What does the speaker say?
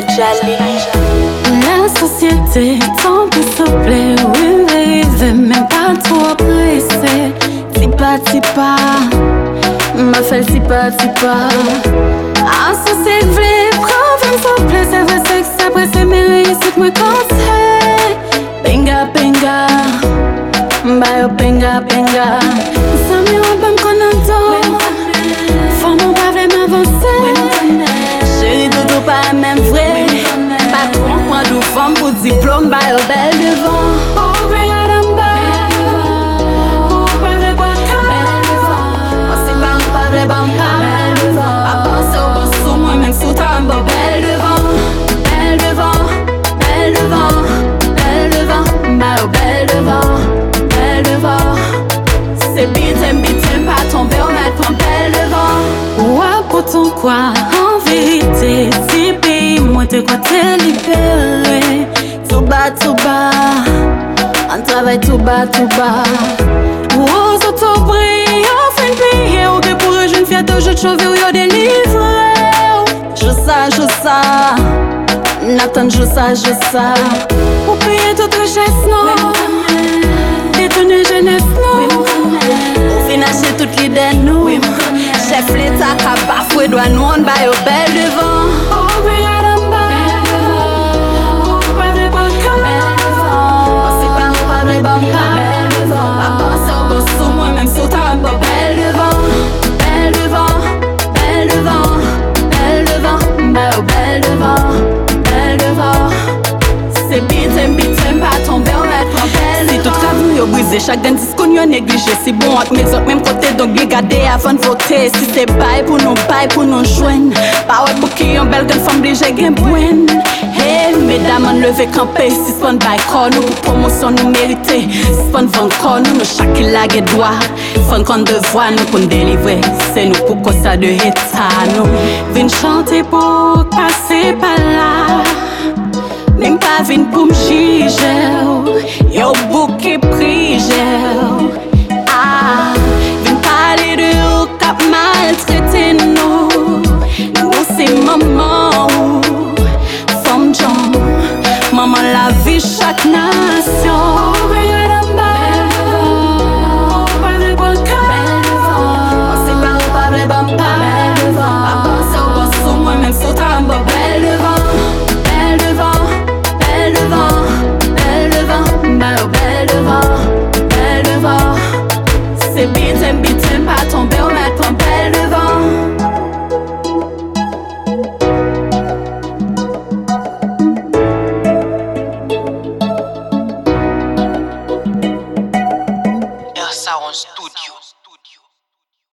Jali. La société tant que souple, oui, baby, même pas trop pressé. Tipa, m'a fait tipa. Ah, ça c'est vrai, problème souple, c'est vrai, c'est que ça presse, mais réussite, moi conseil. Benga, bayo benga. Ça me rend pas m'connecter. Faut mon pas vraiment avancer. Chérie, dodo pas même vrai. Patron, point de femme pour diplôme, bayo belle devant. Oh, regarde en bas. Oh, pas vrai, pas calme. C'est pas vrai, pas calme. À penser au bon sous, moi même sous ta belle devant. Bayo belle devant. C'est bitem, pas tomber, on a ton belle devant. Ouais, pour ton quoi, en vérité, si pays, moi te quoi te libérer. Tout bas, on travaille tout bas. Aux autobris, on fait une prière, ok, pour eux, jeune fille, je te sauve, yo délivré. Je sais, Nathan, je sais. Pour payer toute richesse, non. Détourner jeunesse, non. Pour financer toutes l'idée, nous. Chef l'État, qu'a bafoué, doit nous, on va au belle devant. Oh, regarde en bas. Oh, pas vrai, pas calme. C'est pas vrai, pas calme. À penser au bon sous, moi même sous ta belle devant. Bah, belle devant. C'est bitem, pas tomber, on va être belle. Si tout travail yo brisé, chaque dentiste qu'on yo négligé. Si bon, on met autres même côté, donc bien garder avant de voter. Si c'est bail pour nous joindre. Pas ouais pour qui yon belle gueule femme obligée gain point. Hey, mesdames, on levez camper. Si c'est pas bail corps, nous pour promotion nous mériter. Si c'est pas vendre corps, nous chaque lague droit. Faut qu'on devoir nous pour délivrer. C'est nous pour qu'on ça de état, nous. Vin chanter pour passer par là. Même pas vin pour m'juger. Yo bouquet